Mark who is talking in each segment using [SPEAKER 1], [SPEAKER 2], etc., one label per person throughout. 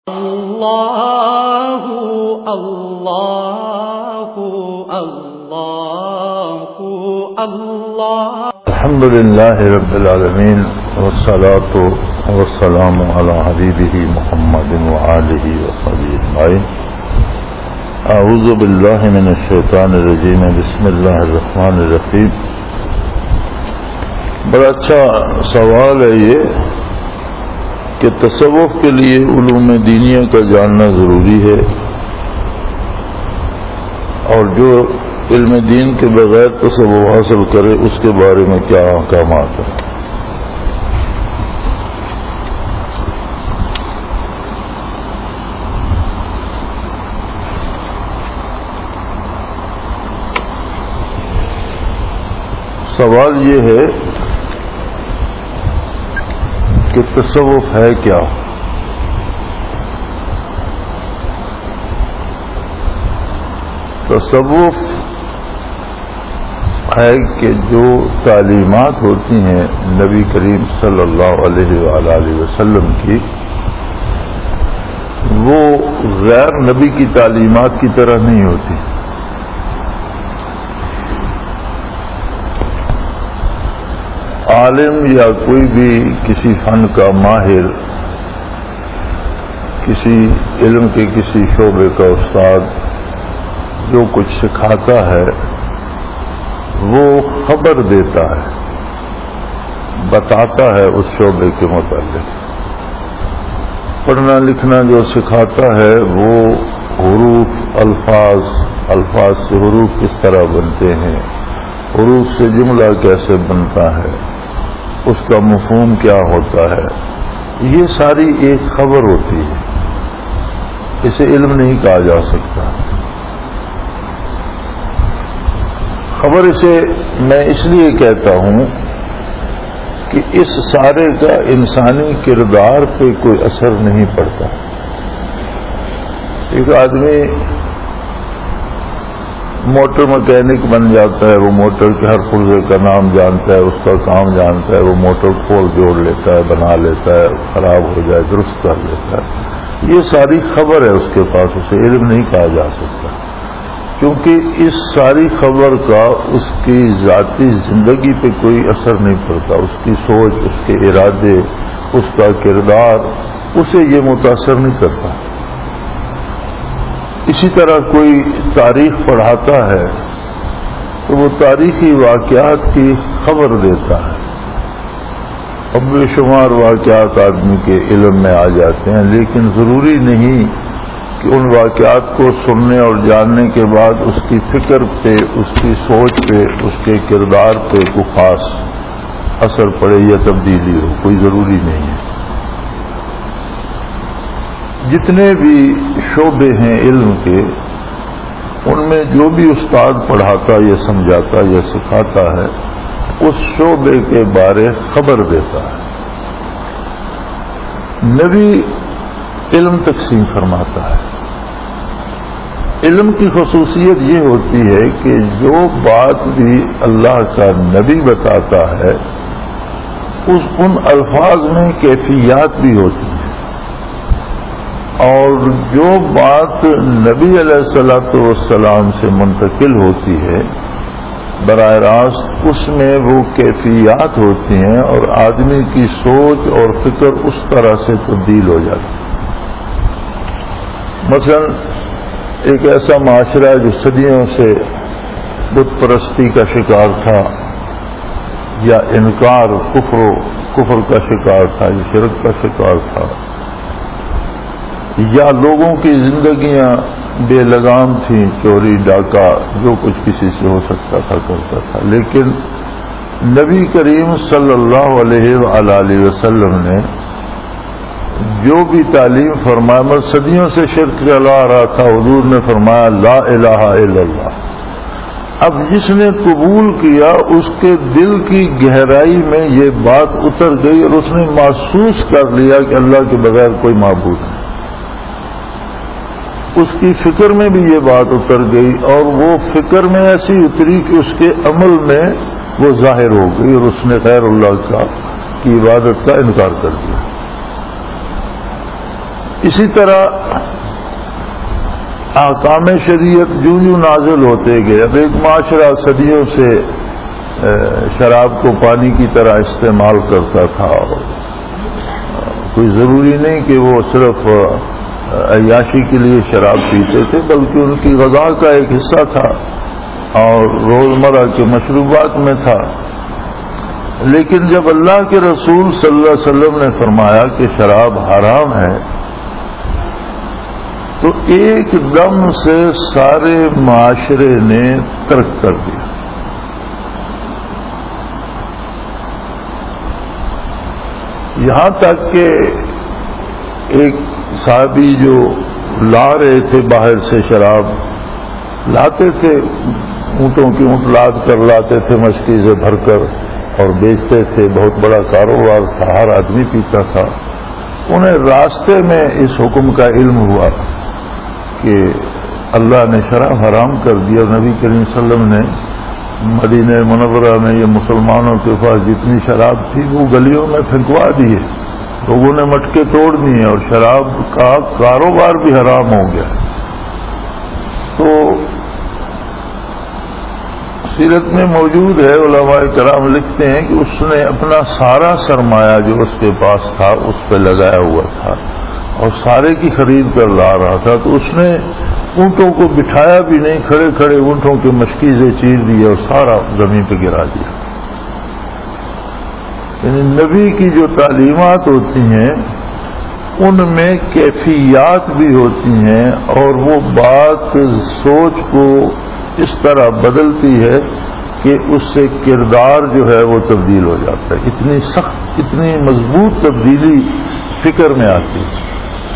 [SPEAKER 1] اللہ اللہ اللہ اللہ
[SPEAKER 2] الحمد للہ رب العالمین والصلاة والسلام علی حبیبہ محمد وآلہ وصحبہ اجمعین. اعوذ باللہ من الشیطان الرجیم. بسم اللہ الرحمن الرحیم. بڑا اچھا سوال ہے یہ کہ تصوف کے لیے علوم دینیہ کا جاننا ضروری ہے، اور جو علم دین کے بغیر تصوف حاصل کرے اس کے بارے میں کیا احکامات ہیں. سوال یہ ہے کہ تصوف ہے کیا؟ تصوف ہے کہ جو تعلیمات ہوتی ہیں نبی کریم صلی اللہ علیہ وآلہ وسلم کی، وہ غیر نبی کی تعلیمات کی طرح نہیں ہوتی. عالم یا کوئی بھی کسی فن کا ماہر، کسی علم کے کسی شعبے کا استاد جو کچھ سکھاتا ہے وہ خبر دیتا ہے، بتاتا ہے اس شعبے کے متعلق. پڑھنا لکھنا جو سکھاتا ہے وہ حروف، الفاظ سے حروف کس طرح بنتے ہیں، حروف سے جملہ کیسے بنتا ہے، اس کا مفہوم کیا ہوتا ہے، یہ ساری ایک خبر ہوتی ہے. اسے علم نہیں کہا جا سکتا. خبر اسے میں اس لیے کہتا ہوں کہ اس سارے کا انسانی کردار پہ کوئی اثر نہیں پڑتا. ایک آدمی موٹر مکینک بن جاتا ہے، وہ موٹر کے ہر پرزے کا نام جانتا ہے، اس کا کام جانتا ہے، وہ موٹر کھول جوڑ لیتا ہے، بنا لیتا ہے، خراب ہو جائے درست کر لیتا ہے. یہ ساری خبر ہے اس کے پاس، اسے علم نہیں کہا جا سکتا، کیونکہ اس ساری خبر کا اس کی ذاتی زندگی پہ کوئی اثر نہیں پڑتا. اس کی سوچ، اس کے ارادے، اس کا کردار اسے یہ متاثر نہیں کرتا. اسی طرح کوئی تاریخ پڑھاتا ہے تو وہ تاریخی واقعات کی خبر دیتا ہے. اب بے شمار واقعات آدمی کے علم میں آ جاتے ہیں، لیکن ضروری نہیں کہ ان واقعات کو سننے اور جاننے کے بعد اس کی فکر پہ، اس کی سوچ پہ، اس کے کردار پہ کوئی خاص اثر پڑے یا تبدیلی ہو. کوئی ضروری نہیں ہے. جتنے بھی شعبے ہیں علم کے، ان میں جو بھی استاد پڑھاتا یا سمجھاتا یا سکھاتا ہے اس شعبے کے بارے خبر دیتا ہے. نبی علم تقسیم فرماتا ہے. علم کی خصوصیت یہ ہوتی ہے کہ جو بات بھی اللہ کا نبی بتاتا ہے ان الفاظ میں کیفیات بھی ہوتی ہیں، اور جو بات نبی علیہ الصلوۃ والسلام سے منتقل ہوتی ہے براہ راست اس میں وہ کیفیات ہوتی ہیں، اور آدمی کی سوچ اور فکر اس طرح سے تبدیل ہو جاتی ہے. مثلا ایک ایسا معاشرہ ہے جو صدیوں سے بت پرستی کا شکار تھا، یا انکار کفر کا شکار تھا، یا شرک کا شکار تھا، یا لوگوں کی زندگیاں بے لگام تھیں، چوری ڈاکہ جو کچھ کسی سے ہو سکتا تھا کرتا تھا. لیکن نبی کریم صلی اللہ علیہ وآلہ وسلم نے جو بھی تعلیم فرمایا، صدیوں سے شرک چلا رہا تھا، حضور نے فرمایا لا الہ الا اللہ. اب جس نے قبول کیا اس کے دل کی گہرائی میں یہ بات اتر گئی، اور اس نے محسوس کر لیا کہ اللہ کے بغیر کوئی معبود نہیں. اس کی فکر میں بھی یہ بات اتر گئی، اور وہ فکر میں ایسی اتری کہ اس کے عمل میں وہ ظاہر ہو گئی، اور اس نے غیر اللہ کی عبادت کا انکار کر دیا. اسی طرح احکام شریعت جو نازل ہوتے گئے. اب ایک معاشرہ صدیوں سے شراب کو پانی کی طرح استعمال کرتا تھا. کوئی ضروری نہیں کہ وہ صرف عیاشی کے لیے شراب پیتے تھے، بلکہ ان کی غذا کا ایک حصہ تھا اور روزمرہ کے مشروبات میں تھا. لیکن جب اللہ کے رسول صلی اللہ علیہ وسلم نے فرمایا کہ شراب حرام ہے تو ایک دم سے سارے معاشرے نے ترک کر دیا. یہاں تک کہ ایک صحابی جو لا رہے تھے باہر سے شراب لاتے تھے، اونٹوں کی اونٹ لاد کر لاتے تھے مشکیزیں بھر کر اور بیچتے تھے. بہت بڑا کاروبار تھا، ہر آدمی پیتا تھا. انہیں راستے میں اس حکم کا علم ہوا کہ اللہ نے شراب حرام کر دیا. نبی کریم صلی اللہ علیہ وسلم نے مدینہ منورہ میں یہ مسلمانوں کے پاس جتنی شراب تھی وہ گلیوں میں پھینکوا دیے. لوگوں نے مٹکے توڑ دیے اور شراب کا کاروبار بھی حرام ہو گیا. تو سیرت میں موجود ہے، علماء کرام لکھتے ہیں کہ اس نے اپنا سارا سرمایہ جو اس کے پاس تھا اس پہ لگایا ہوا تھا اور سارے کی خرید کر لا رہا تھا. تو اس نے اونٹوں کو بٹھایا بھی نہیں، کھڑے کھڑے اونٹوں کے مشکیزیں چیر دیے اور سارا زمین پہ گرا دیا. یعنی نبی کی جو تعلیمات ہوتی ہیں ان میں کیفیات بھی ہوتی ہیں اور وہ بات سوچ کو اس طرح بدلتی ہے کہ اس سے کردار جو ہے وہ تبدیل ہو جاتا ہے. اتنی سخت، اتنی مضبوط تبدیلی فکر میں آتی ہے.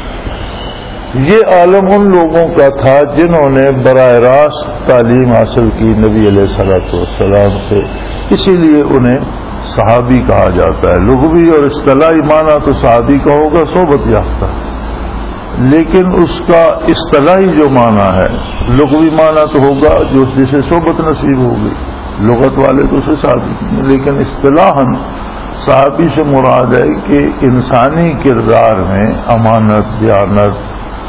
[SPEAKER 2] یہ عالم ان لوگوں کا تھا جنہوں نے براہ راست تعلیم حاصل کی نبی علیہ الصلوۃ والسلام سے. اسی لیے انہیں صحابی کہا جاتا ہے. لغوی اور اصطلاحی معنی تو صحابی کا ہوگا صحبت یافتہ، لیکن اس کا اصطلاحی جو معنی ہے، لغوی معنی تو ہوگا جو جسے صحبت نصیب ہوگی. لغت والے تو اسے صحابی، لیکن اصطلاحاً صحابی سے مراد ہے کہ انسانی کردار میں امانت، دیانت،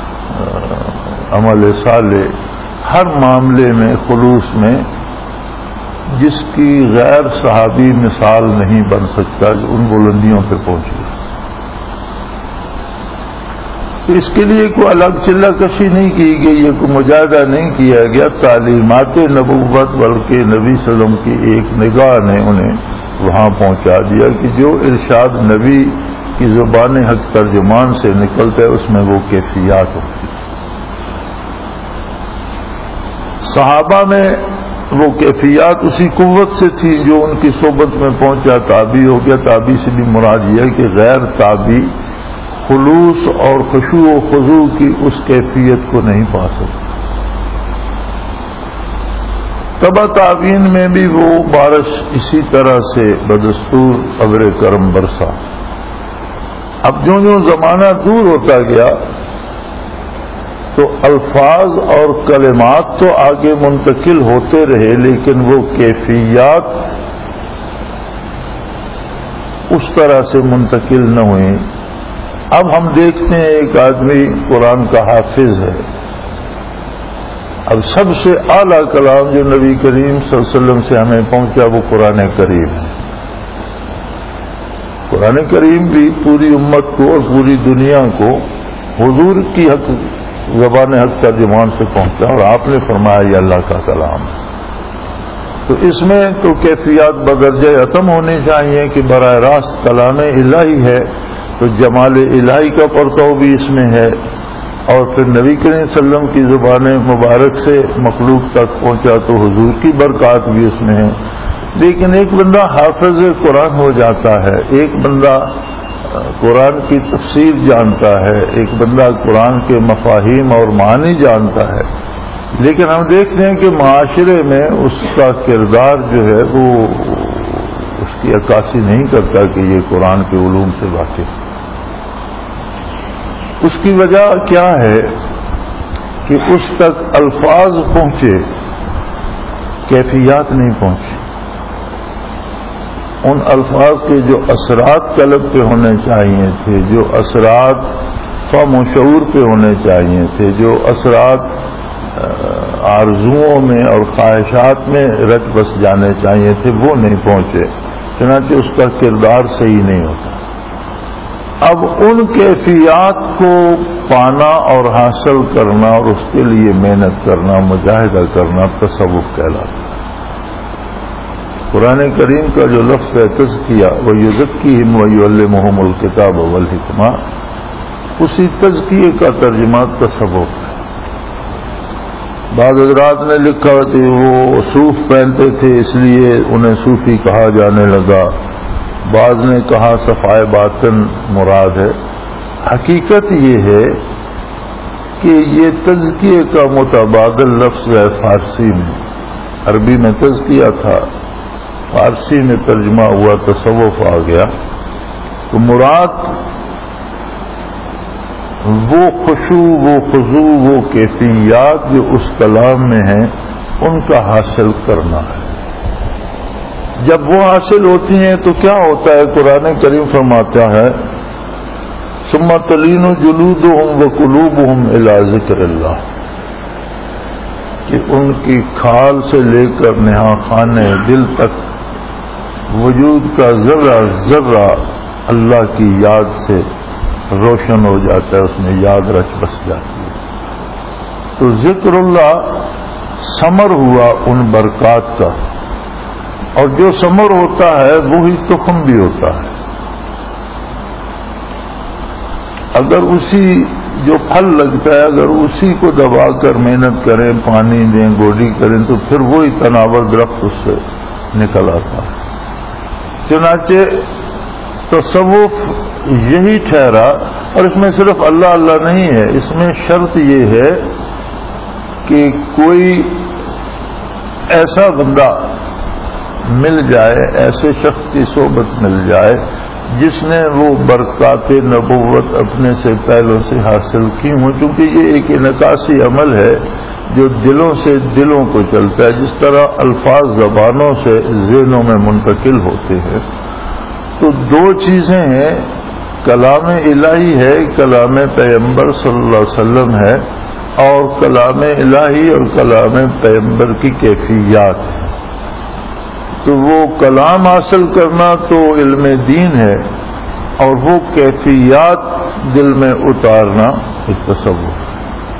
[SPEAKER 2] عمل صالح، ہر معاملے میں، خلوص میں جس کی غیر صحابی مثال نہیں بن سکتا جو ان بلندیوں پہ پہنچی. تو اس کے لیے کوئی الگ چلہ کشی نہیں کی گئی، یہ کوئی مجاہدہ نہیں کیا گیا. تعلیمات نبوت بلکہ نبی صلی اللہ علیہ وسلم کی ایک نگاہ نے انہیں وہاں پہنچا دیا کہ جو ارشاد نبی کی زبان حق ترجمان سے نکلتا ہے اس میں وہ کیفیات ہوتی ہے. صحابہ میں وہ کیفیات اسی قوت سے تھی جو ان کی صحبت میں پہنچا تابعی ہو گیا. تابعی سے بھی مراد یہ ہے کہ غیر تابعی خلوص اور خشوع و خضوع کی اس کیفیت کو نہیں پا سکتا. تبع تابعین میں بھی وہ بارش اسی طرح سے بدستور ابر کرم برسا. اب جو زمانہ دور ہوتا گیا تو الفاظ اور کلمات تو آگے منتقل ہوتے رہے، لیکن وہ کیفیات اس طرح سے منتقل نہ ہوئی. اب ہم دیکھتے ہیں ایک آدمی قرآن کا حافظ ہے. اب سب سے اعلیٰ کلام جو نبی کریم صلی اللہ علیہ وسلم سے ہمیں پہنچا وہ قرآن کریم ہے. قرآن کریم بھی پوری امت کو اور پوری دنیا کو حضور کی حق زبان حق ترجمان سے پہنچا اور آپ نے فرمایا یہ اللہ کا کلام ہے. تو اس میں تو کیفیات بدرجہ اتم ہونی چاہیے کہ براہ راست کلام الہی ہے تو جمال الہی کا پرتو بھی اس میں ہے، اور پھر نبی کریم صلی اللہ علیہ وسلم کی زبان مبارک سے مخلوق تک پہنچا تو حضور کی برکات بھی اس میں ہے. لیکن ایک بندہ حافظ قرآن ہو جاتا ہے، ایک بندہ قرآن کی تفسیر جانتا ہے، ایک بندہ قرآن کے مفاہیم اور معنی جانتا ہے، لیکن ہم دیکھتے ہیں کہ معاشرے میں اس کا کردار جو ہے وہ اس کی عکاسی نہیں کرتا کہ یہ قرآن کے علوم سے واقف. اس کی وجہ کیا ہے کہ اس تک الفاظ پہنچے، کیفیات نہیں پہنچی. ان الفاظ کے جو اثرات قلب پہ ہونے چاہیے تھے، جو اثرات فہم و شعور پہ ہونے چاہیے تھے، جو اثرات آرزوؤں میں اور خواہشات میں رچ بس جانے چاہیے تھے وہ نہیں پہنچے، چنانچہ اس کا کردار صحیح نہیں ہوتا۔ اب ان کیفیات کو پانا اور حاصل کرنا اور اس کے لیے محنت کرنا، مجاہدہ کرنا تصوف کہلاتا ہے۔ قرآن کریم کا جو لفظ ہے تزکیہ، وَيُزَكِّيهِمْ وَيُعَلِّمُهُمُ الْكِتَابَ وَالْحِکْمَہ، اسی تزکیے کا ترجمہ تصوف ہے۔ بعض حضرات نے لکھا کہ وہ صوف پہنتے تھے اس لیے انہیں صوفی کہا جانے لگا، بعض نے کہا صفائے باطن مراد ہے۔ حقیقت یہ ہے کہ یہ تزکیے کا متبادل لفظ ہے فارسی میں، عربی میں تزکیہ تھا، فارسی میں ترجمہ ہوا تصوف آ گیا، تو مراد وہ خشوع، وہ خضوع، وہ کیفیات جو اس کلام میں ہیں ان کا حاصل کرنا ہے۔ جب وہ حاصل ہوتی ہیں تو کیا ہوتا ہے؟ قرآن کریم فرماتا ہے ثم تلین جلودہم وقلوبہم الی ذکر اللہ، کہ ان کی کھال سے لے کر نہا خانے دل تک وجود کا ذرہ ذرہ اللہ کی یاد سے روشن ہو جاتا ہے، اس میں یاد رچ بس جاتی ہے۔ تو ذکر اللہ ثمر ہوا ان برکات کا، اور جو ثمر ہوتا ہے وہی تخم بھی ہوتا ہے۔ اگر اسی جو پھل لگتا ہے اگر اسی کو دبا کر محنت کریں، پانی دیں، گوڈی کریں، تو پھر وہی تناور درخت اس سے نکل آتا ہے۔ چنانچہ تصوف یہی ٹھہرا، اور اس میں صرف اللہ اللہ نہیں ہے، اس میں شرط یہ ہے کہ کوئی ایسا بندہ مل جائے، ایسے شخص کی صحبت مل جائے جس نے وہ برکات نبوت اپنے سے پہلوں سے حاصل کی ہوں، کیونکہ یہ ایک انعکاسی عمل ہے جو دلوں سے دلوں کو چلتا ہے، جس طرح الفاظ زبانوں سے ذہنوں میں منتقل ہوتے ہیں۔ تو دو چیزیں ہیں، کلام الہی ہے، کلام پیغمبر صلی اللہ علیہ وسلم ہے، اور کلام الہی اور کلام پیغمبر کی کیفیات ہے۔ تو وہ کلام حاصل کرنا تو علم دین ہے، اور وہ کیفیات دل میں اتارنا ایک تصور ہے۔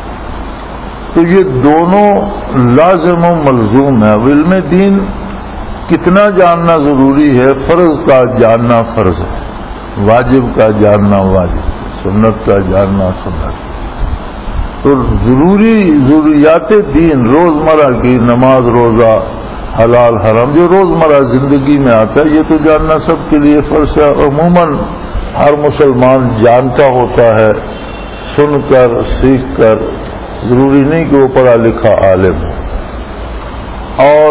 [SPEAKER 2] تو یہ دونوں لازم و ملزوم ہے۔ علم دین کتنا جاننا ضروری ہے؟ فرض کا جاننا فرض ہے، واجب کا جاننا واجب، سنت کا جاننا سنت۔ تو ضروریات دین روزمرہ کی نماز، روزہ، حلال حرام، جو روزمرہ زندگی میں آتا ہے، یہ تو جاننا سب کے لیے فرض ہے۔ عموماً ہر مسلمان جانتا ہوتا ہے، سن کر سیکھ کر، ضروری نہیں کہ وہ پڑھا لکھا عالم ہو۔ اور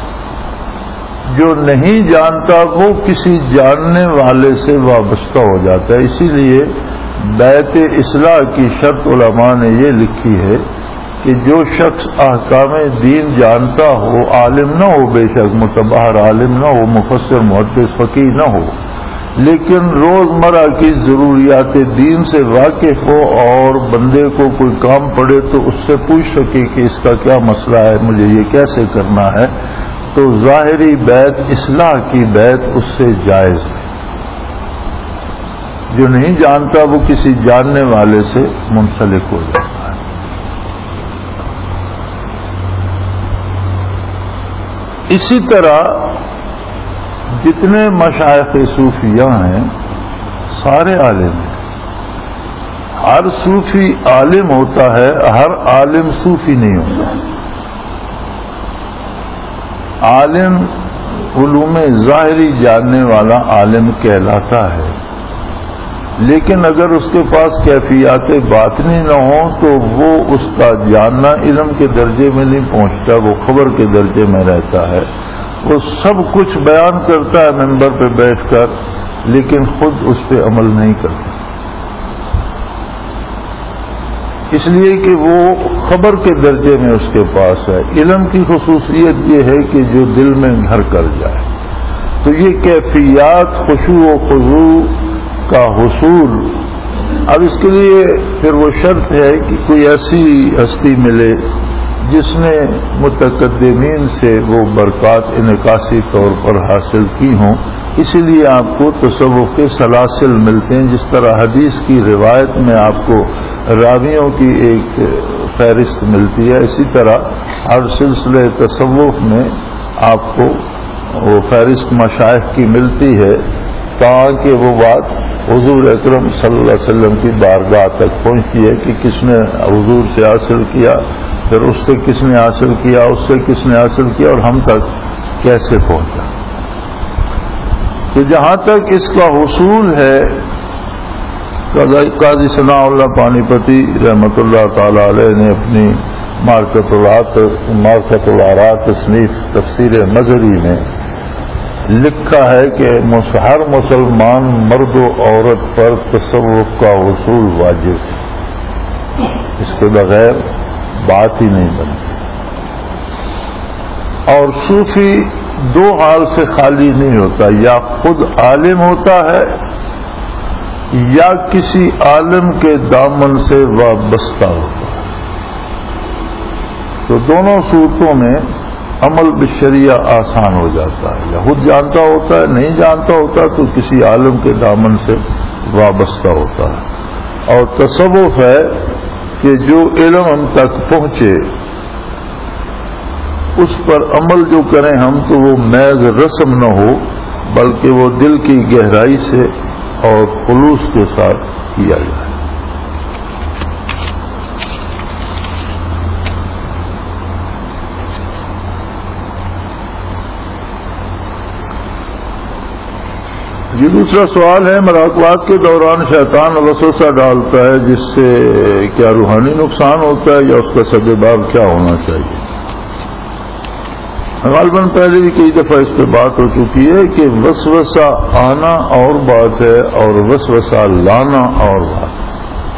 [SPEAKER 2] جو نہیں جانتا وہ کسی جاننے والے سے وابستہ ہو جاتا ہے۔ اسی لیے بیعت اصلاح کی شرط علماء نے یہ لکھی ہے کہ جو شخص احکام دین جانتا ہو، عالم نہ ہو، بے شک متبحر عالم نہ ہو، مفسر محدث فقیہ نہ ہو، لیکن روزمرہ کی ضروریات دین سے واقف ہو، اور بندے کو کوئی کام پڑے تو اس سے پوچھ سکے کہ اس کا کیا مسئلہ ہے، مجھے یہ کیسے کرنا ہے، تو ظاہری بیعت اصلاح کی بیعت اس سے جائز ہے۔ جو نہیں جانتا وہ کسی جاننے والے سے منسلک ہو جاتا ہے۔ اسی طرح جتنے مشائخ صوفیہ ہیں سارے عالم ہیں۔ ہر صوفی عالم ہوتا ہے، ہر عالم صوفی نہیں ہوتا۔ عالم علوم ظاہری جاننے والا عالم کہلاتا ہے، لیکن اگر اس کے پاس کیفیات باطنی نہ ہوں تو وہ اس کا جاننا علم کے درجے میں نہیں پہنچتا، وہ خبر کے درجے میں رہتا ہے۔ وہ سب کچھ بیان کرتا ہے منبر پہ بیٹھ کر، لیکن خود اس پہ عمل نہیں کرتا، اس لیے کہ وہ خبر کے درجے میں اس کے پاس ہے۔ علم کی خصوصیت یہ ہے کہ جو دل میں گھر کر جائے۔ تو یہ کیفیات خشوع و خضوع کا حصول اب اس کے لیے پھر وہ شرط ہے کہ کوئی ایسی ہستی ملے جس نے متقدمین سے وہ برکات انعکاسی طور پر حاصل کی ہوں. اسی لیے آپ کو تصوف کے سلاسل ملتے ہیں. جس طرح حدیث کی روایت میں آپ کو راویوں کی ایک فہرست ملتی ہے، اسی طرح ہر سلسلے تصوف میں آپ کو وہ فہرست مشائخ کی ملتی ہے تاکہ وہ بات حضور اکرم صلی اللہ علیہ وسلم کی بارگاہ تک پہنچتی ہے کہ کس نے حضور سے حاصل کیا، پھر اس سے کس نے حاصل کیا، اس سے کس نے حاصل کیا، اور ہم تک کیسے پہنچا. تو جہاں تک اس کا حصول ہے، قاضی ثناء اللہ پانی پتی رحمۃ اللہ تعالی علیہ نے اپنی معرفت الآراء تصنیف تفسیر مظہری میں لکھا ہے کہ ہر مسلمان مرد و عورت پر تصوف کا حصول واجب ہے، اس کے بغیر بات ہی نہیں بنتی. اور صوفی دو حال سے خالی نہیں ہوتا، یا خود عالم ہوتا ہے یا کسی عالم کے دامن سے وابستہ ہوتا ہے. تو دونوں صورتوں میں عمل بالشریعہ آسان ہو جاتا ہے، یا خود جانتا ہوتا ہے، نہیں جانتا ہوتا تو کسی عالم کے دامن سے وابستہ ہوتا ہے. اور تصوف ہے کہ جو علم ہم تک پہنچے اس پر عمل جو کریں ہم، تو وہ محض رسم نہ ہو بلکہ وہ دل کی گہرائی سے اور خلوص کے ساتھ کیا جائے. یہ دوسرا سوال ہے، مراقبات کے دوران شیطان وسوسہ ڈالتا ہے، جس سے کیا روحانی نقصان ہوتا ہے یا اس کا سبب کیا ہونا چاہیے؟ غالباً پہلے بھی کئی دفعہ اس پہ بات ہو چکی ہے کہ وسوسہ آنا اور بات ہے اور وسوسہ لانا اور بات ہے.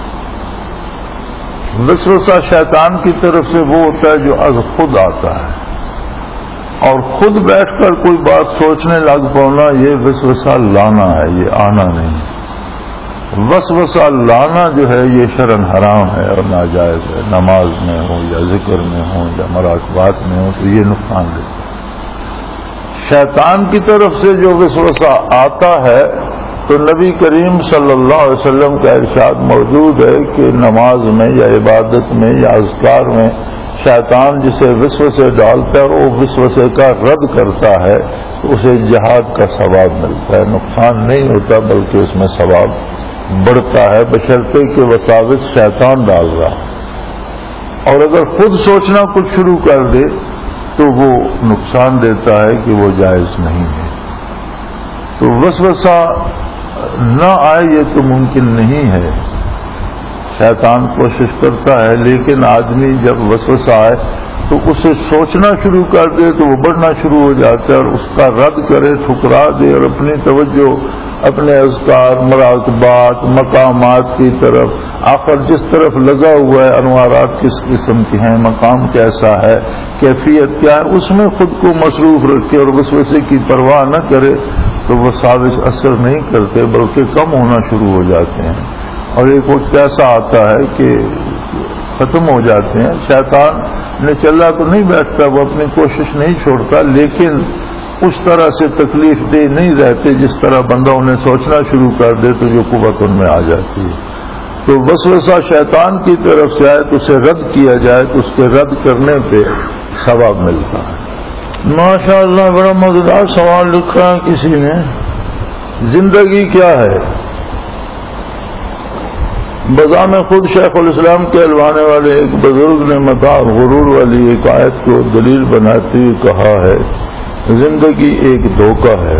[SPEAKER 2] وسوسہ شیطان کی طرف سے وہ ہوتا ہے جو از خود آتا ہے، اور خود بیٹھ کر کوئی بات سوچنے لگ پانا یہ وسوسہ لانا ہے، یہ آنا نہیں. وسوسہ لانا جو ہے یہ شرعاً حرام ہے اور ناجائز ہے، نماز میں ہو یا ذکر میں ہو یا مراقبات میں ہو تو یہ نقصان دیتا ہے. شیطان کی طرف سے جو وسوسہ آتا ہے تو نبی کریم صلی اللہ علیہ وسلم کا ارشاد موجود ہے کہ نماز میں یا عبادت میں یا اذکار میں شیطان جسے وسوسے ڈالتا ہے وہ وسوسے کا رد کرتا ہے تو اسے جہاد کا ثواب ملتا ہے، نقصان نہیں ہوتا بلکہ اس میں ثواب بڑھتا ہے، بشرطے کہ وساوس شیطان ڈال رہا. اور اگر خود سوچنا کچھ شروع کر دے تو وہ نقصان دیتا ہے کہ وہ جائز نہیں ہے. تو وسوسہ نہ آئے یہ تو ممکن نہیں ہے، شیطان کوشش کرتا ہے، لیکن آدمی جب وسوسہ آئے تو اسے سوچنا شروع کر دے تو وہ بڑھنا شروع ہو جاتا ہے، اور اس کا رد کرے، ٹھکرا دے، اور اپنی توجہ اپنے اذکار، مراقبات، مقامات کی طرف، آخر جس طرف لگا ہوا ہے، انوارات کس قسم کے ہیں، مقام کیسا ہے، کیفیت کیا ہے، اس میں خود کو مصروف رکھے اور وسوسے کی پرواہ نہ کرے تو وہ وساوس اثر نہیں کرتے بلکہ کم ہونا شروع ہو جاتے ہیں، اور ایک وقت ایسا آتا ہے کہ ختم ہو جاتے ہیں. شیطان نے چلا تو نہیں بیٹھتا، وہ اپنی کوشش نہیں چھوڑتا، لیکن اس طرح سے تکلیف دہ نہیں رہتے جس طرح بندہ انہیں سوچنا شروع کر دے تو جو قوت ان میں آ جاتی ہے. تو وسوسہ شیطان کی طرف سے آئے تو اسے رد کیا جائے تو اس کے رد کرنے پہ ثواب ملتا ہے. ماشاء اللہ بڑا مزیدار سوال لکھا ہے کسی نے، زندگی کیا ہے؟ بذام خود شیخ الاسلام کہلوانے والے ایک بزرگ نے متاع غرور والی ایک آیت کو دلیل بناتے ہوئے کہا ہے زندگی ایک دھوکہ ہے.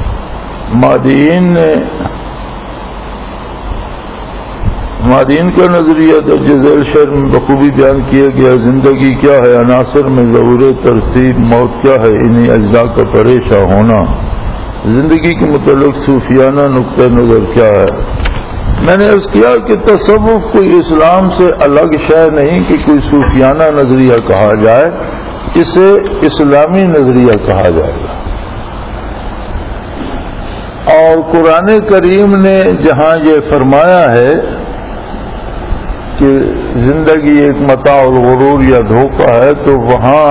[SPEAKER 2] مادین کا نظریہ درج ذیل شعر میں بخوبی بیان کیا گیا. زندگی کیا ہے؟ عناصر میں ظہور ترتیب. موت کیا ہے؟ انہی اجزاء کا پریشاں ہونا. زندگی کے متعلق صوفیانہ نقطہ نظر کیا ہے؟ میں نے عرض کیا کہ تصوف کوئی اسلام سے الگ شے نہیں کہ کوئی صوفیانہ نظریہ کہا جائے، اسے اسلامی نظریہ کہا جائے گا. اور قرآن کریم نے جہاں یہ فرمایا ہے کہ زندگی ایک متاع الغرور یا دھوکہ ہے، تو وہاں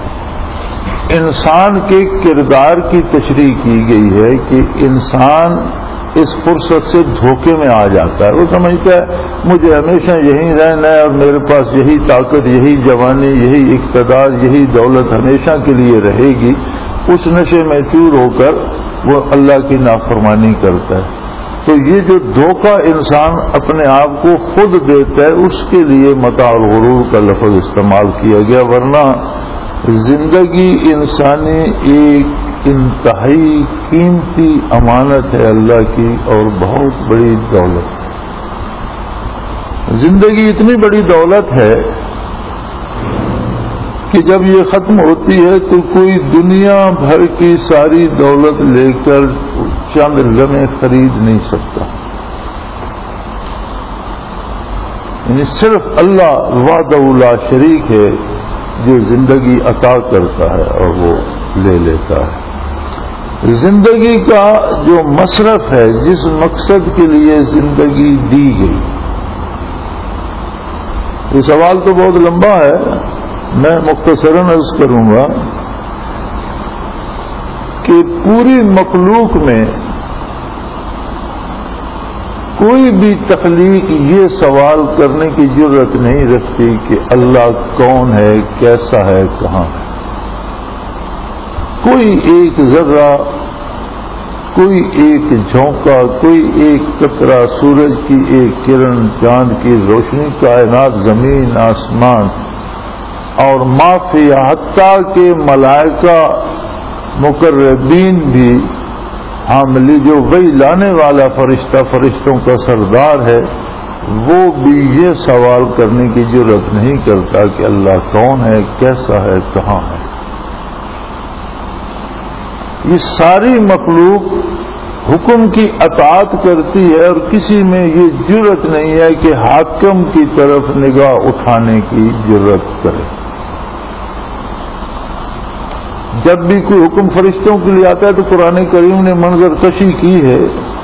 [SPEAKER 2] انسان کے کردار کی تشریح کی گئی ہے کہ انسان اس فرصت سے دھوکے میں آ جاتا ہے. وہ سمجھتا ہے مجھے ہمیشہ یہی رہنا ہے اور میرے پاس یہی طاقت، یہی جوانی، یہی اقتدار، یہی دولت ہمیشہ کے لیے رہے گی. اس نشے میں چور ہو کر وہ اللہ کی نافرمانی کرتا ہے. تو یہ جو دھوکہ انسان اپنے آپ کو خود دیتا ہے، اس کے لیے متاع الغرور کا لفظ استعمال کیا گیا. ورنہ زندگی انسانی ایک انتہائی قیمتی امانت ہے اللہ کی اور بہت بڑی دولت. زندگی اتنی بڑی دولت ہے کہ جب یہ ختم ہوتی ہے تو کوئی دنیا بھر کی ساری دولت لے کر چند لمحے خرید نہیں سکتا. یعنی صرف اللہ وحدہ لا شریک ہے جو زندگی عطا کرتا ہے اور وہ لے لیتا ہے. زندگی کا جو مصرف ہے، جس مقصد کے لیے زندگی دی گئی، یہ سوال تو بہت لمبا ہے، میں مختصراً عرض کروں گا کہ پوری مخلوق میں کوئی بھی تخلیق یہ سوال کرنے کی جرت نہیں رکھتی کہ اللہ کون ہے، کیسا ہے، کہاں ہے. کوئی ایک ذرہ، کوئی ایک جھونکا، کوئی ایک قطرہ، سورج کی ایک کرن، چاند کی روشنی، کائنات، زمین، آسمان اور معافیہ، حتیٰ کہ ملائکہ مقربین بھی، حاملی جو وہی لانے والا فرشتہ، فرشتوں کا سردار ہے، وہ بھی یہ سوال کرنے کی جرت نہیں کرتا کہ اللہ کون ہے، کیسا ہے، کہاں ہے. یہ ساری مخلوق حکم کی اطاعت کرتی ہے اور کسی میں یہ جرت نہیں ہے کہ حاکم کی طرف نگاہ اٹھانے کی جرت کرے. جب بھی کوئی حکم فرشتوں کے لیے آتا ہے تو قرآن کریم نے منظر کشی کی ہے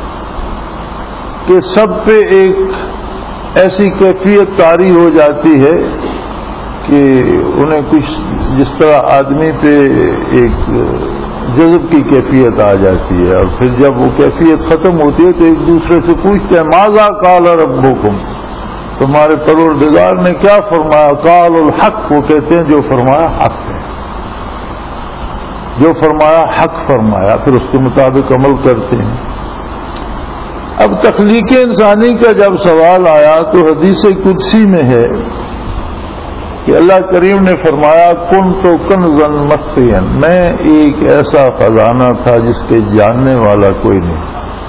[SPEAKER 2] کہ سب پہ ایک ایسی کیفیت طاری ہو جاتی ہے کہ انہیں کچھ جس طرح آدمی پہ ایک جذب کی کیفیت آ جاتی ہے، اور پھر جب وہ کیفیت ختم ہوتی ہے تو ایک دوسرے سے پوچھتے ہیں ماذا قال ربکم، تمہارے پروردگار نے کیا فرمایا؟ قال الحق، وہ کہتے ہیں جو فرمایا حق ہے، جو فرمایا حق فرمایا، پھر اس کے مطابق عمل کرتے ہیں. اب تخلیق انسانی کا جب سوال آیا تو حدیث قدسی میں ہے کہ اللہ کریم نے فرمایا کنت کنزا مخفیا، میں ایک ایسا خزانہ تھا جس کے جاننے والا کوئی نہیں.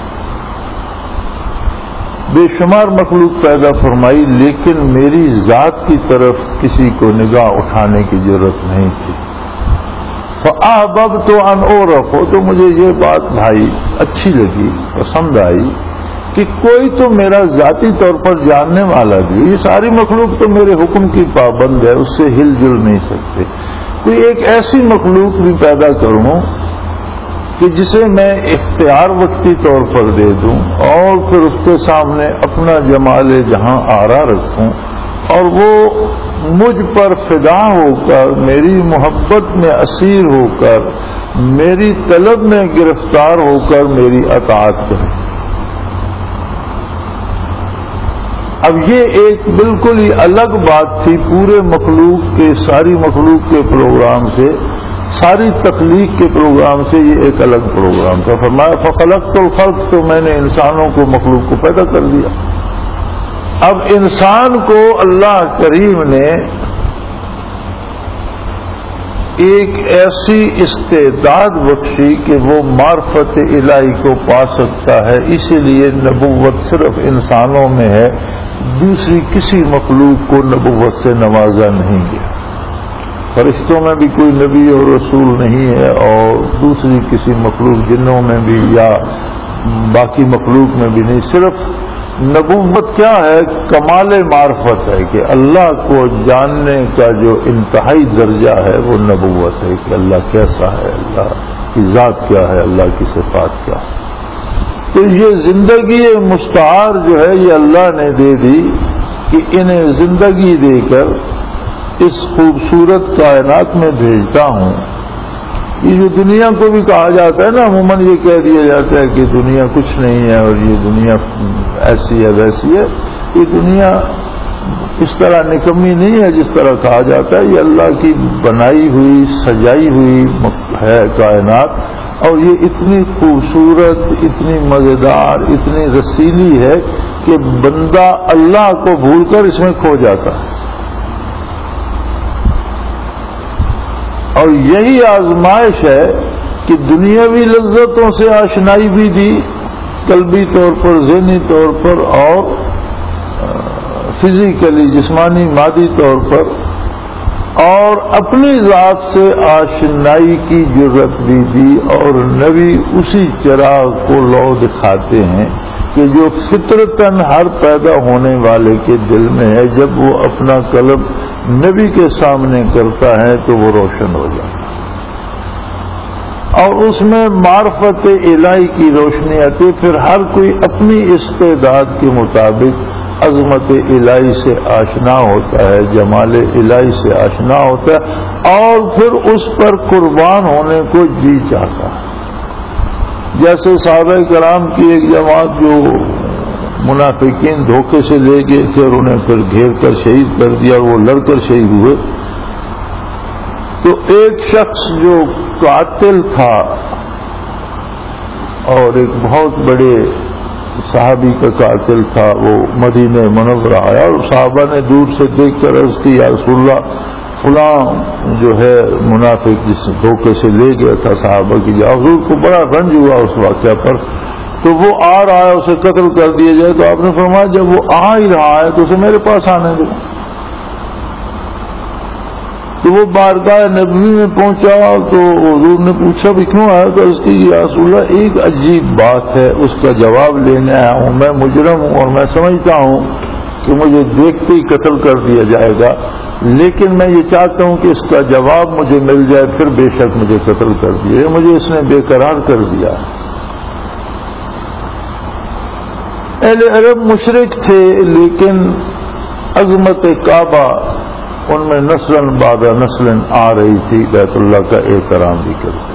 [SPEAKER 2] بے شمار مخلوق پیدا فرمائی لیکن میری ذات کی طرف کسی کو نگاہ اٹھانے کی ضرورت نہیں تھی. فَأَحْبَبْتُ أَنْ أُعْرَفَ، تو مجھے یہ بات بھائی اچھی لگی، پسند آئی کہ کوئی تو میرا ذاتی طور پر جاننے والا بھی. یہ ساری مخلوق تو میرے حکم کی پابند ہے، اس سے ہل جل نہیں سکتے. کوئی ایک ایسی مخلوق بھی پیدا کروں کہ جسے میں اختیار وقتی طور پر دے دوں اور پھر اس کے سامنے اپنا جمال جہاں آرا رکھوں اور وہ مجھ پر فدا ہو کر، میری محبت میں اسیر ہو کر، میری طلب میں گرفتار ہو کر میری اطاعت کرے. اب یہ ایک بالکل ہی الگ بات تھی پورے مخلوق کے، ساری مخلوق کے پروگرام سے، ساری تخلیق کے پروگرام سے. یہ ایک الگ پروگرام تھا. فرمایا فخلقت الخلق، تو میں نے انسانوں کو، مخلوق کو پیدا کر دیا. اب انسان کو اللہ کریم نے ایک ایسی استعداد بخشی کہ وہ معرفت الہی کو پا سکتا ہے. اسی لیے نبوت صرف انسانوں میں ہے، دوسری کسی مخلوق کو نبوت سے نوازا نہیں گیا. فرشتوں میں بھی کوئی نبی اور رسول نہیں ہے اور دوسری کسی مخلوق، جنوں میں بھی یا باقی مخلوق میں بھی نہیں. صرف نبوت کیا ہے؟ کمال معرفت ہے کہ اللہ کو جاننے کا جو انتہائی درجہ ہے وہ نبوت ہے کہ اللہ کیسا ہے، اللہ کی ذات کیا ہے، اللہ کی صفات کیا ہے. تو یہ زندگی مستعار جو ہے یہ اللہ نے دے دی کہ انہیں زندگی دے کر اس خوبصورت کائنات میں بھیجتا ہوں. یہ جو دنیا کو بھی کہا جاتا ہے نا، عموماً یہ کہہ دیا جاتا ہے کہ دنیا کچھ نہیں ہے اور یہ دنیا ایسی ہے ویسی ہے. یہ دنیا اس طرح نکمی نہیں ہے جس طرح کہا جاتا ہے. یہ اللہ کی بنائی ہوئی سجائی ہوئی ہے کائنات، اور یہ اتنی خوبصورت، اتنی مزیدار، اتنی رسیلی ہے کہ بندہ اللہ کو بھول کر اس میں کھو جاتا ہے. اور یہی آزمائش ہے کہ دنیاوی لذتوں سے آشنائی بھی دی، قلبی طور پر، ذہنی طور پر، اور فزیکلی جسمانی مادی طور پر، اور اپنی ذات سے آشنائی کی جرت بھی دی. اور نبی اسی چراغ کو لو دکھاتے ہیں کہ جو فطرتاً ہر پیدا ہونے والے کے دل میں ہے. جب وہ اپنا قلب نبی کے سامنے کرتا ہے تو وہ روشن ہو جاتا ہے، اور اس میں معرفت الہی کی روشنی آتی ہے. پھر ہر کوئی اپنی استعداد کے مطابق عظمت الہی سے آشنا ہوتا ہے، جمال الہی سے آشنا ہوتا ہے، اور پھر اس پر قربان ہونے کو جی چاہتا ہے. جیسے صحابہ کرام کی ایک جماعت جو منافقین دھوکے سے لے گئے تھے اور انہیں پھر گھیر کر شہید کر دیا اور وہ لڑ کر شہید ہوئے. تو ایک شخص جو قاتل تھا اور ایک بہت بڑے صحابی کا قاتل تھا، وہ مدینہ منورہ آیا اور صحابہ نے دور سے دیکھ کر عرض کی، یا رسول اللہ فلاں جو ہے منافق جس دھوکے سے لے گیا تھا صحابہ کی، حضور کو بڑا رنج ہوا اس واقعہ پر، تو وہ آ رہا ہے، اسے قتل کر دیا جائے. تو آپ نے فرمایا جب وہ آ ہی رہا ہے تو اسے میرے پاس آنے دو. تو وہ بارگاہ نبوی میں پہنچا تو حضور نے پوچھا بھی کیوں آیا؟ تو اس کی یا رسول اللہ ایک عجیب بات ہے، اس کا جواب لینے آیا ہوں. میں مجرم ہوں اور میں سمجھتا ہوں کہ مجھے دیکھتے ہی قتل کر دیا جائے گا، لیکن میں یہ چاہتا ہوں کہ اس کا جواب مجھے مل جائے، پھر بے شک مجھے قتل کر دیا. مجھے اس نے بے قرار کر دیا. اہل عرب مشرک تھے، لیکن عظمت کعبہ ان میں نسل بعد نسل آ رہی تھی، بیت اللہ کا احترام بھی کرتے.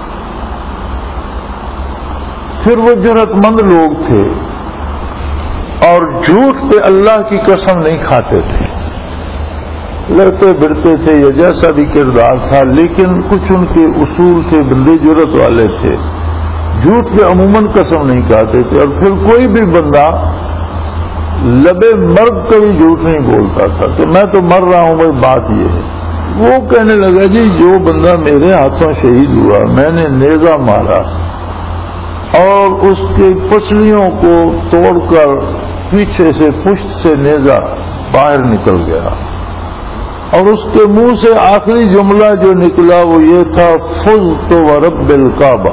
[SPEAKER 2] پھر وہ جرأت مند لوگ تھے اور جھوٹ پہ اللہ کی قسم نہیں کھاتے تھے. لڑتے بڑھتے تھے یا جیسا بھی کردار تھا، لیکن کچھ ان کے اصول تھے، بندے جرأت والے تھے، جھوٹ پہ عموماً قسم نہیں کھاتے تھے. اور پھر کوئی بھی بندہ لبے مرگ کبھی جھوٹ نہیں بولتا تھا کہ میں تو مر رہا ہوں. بھائی بات یہ ہے، وہ کہنے لگا جی جو بندہ میرے ہاتھوں شہید ہوا، میں نے نیزہ مارا اور اس کے پسلیوں کو توڑ کر پیچھے سے پشت سے نیزہ باہر نکل گیا، اور اس کے منہ سے آخری جملہ جو نکلا وہ یہ تھا، فزت ورب الکعبہ.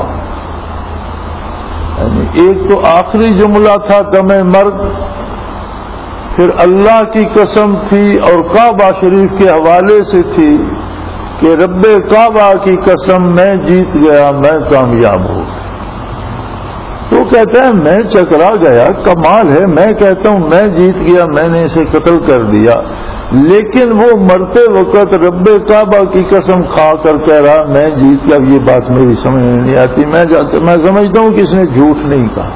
[SPEAKER 2] یعنی ایک تو آخری جملہ تھا دم مرگ، پھر اللہ کی قسم تھی اور کعبہ شریف کے حوالے سے تھی کہ رب کعبہ کی قسم میں جیت گیا، میں کامیاب ہوں. تو کہتا ہے میں چکرا گیا، کمال ہے، میں کہتا ہوں میں جیت گیا، میں نے اسے قتل کر دیا، لیکن وہ مرتے وقت رب کعبہ کی قسم کھا کر کہہ رہا میں جیت گیا. یہ بات میری سمجھ میں نہیں آتی. میں سمجھتا ہوں کہ اس نے جھوٹ نہیں کہا.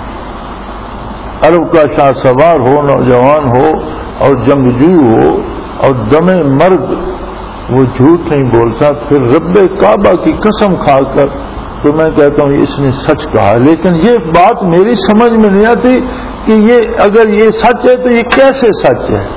[SPEAKER 2] عرب کا شاہ سوار ہو، نوجوان ہو اور جنگجو ہو اور دم مرگ، وہ جھوٹ نہیں بولتا. پھر رب کعبہ کی قسم کھا کر تو میں کہتا ہوں اس نے سچ کہا. لیکن یہ بات میری سمجھ میں نہیں آتی کہ یہ اگر یہ سچ ہے تو یہ کیسے سچ ہے.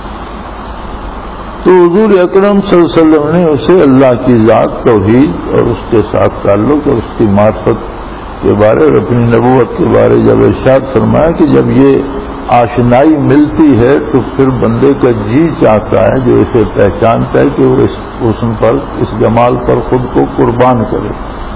[SPEAKER 2] تو حضور اکرم صلی اللہ علیہ وسلم نے اسے اللہ کی ذات، توحید اور اس کے ساتھ تعلق اور اس کی معرفت کے بارے اور اپنی نبوت کے بارے جب ارشاد فرمایا کہ جب یہ آشنائی ملتی ہے تو پھر بندے کا جی چاہتا ہے جو اسے پہچانتا ہے کہ وہ اس حسن پر، اس جمال پر خود کو قربان کرے.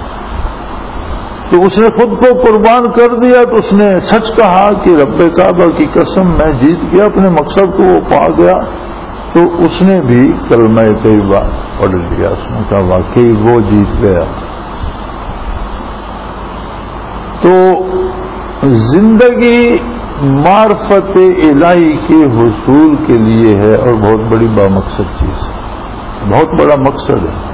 [SPEAKER 2] تو اس نے خود کو قربان کر دیا. تو اس نے سچ کہا کہ رب کعبہ کی قسم میں جیت گیا، اپنے مقصد کو وہ پا گیا. تو اس نے بھی کلمہ طیبہ پڑھ لیا. اس نے کہا واقعی وہ جیت گیا. تو زندگی معرفت الہی کے حصول کے لیے ہے اور بہت بڑی بامقصد چیز ہے، بہت بڑا مقصد ہے.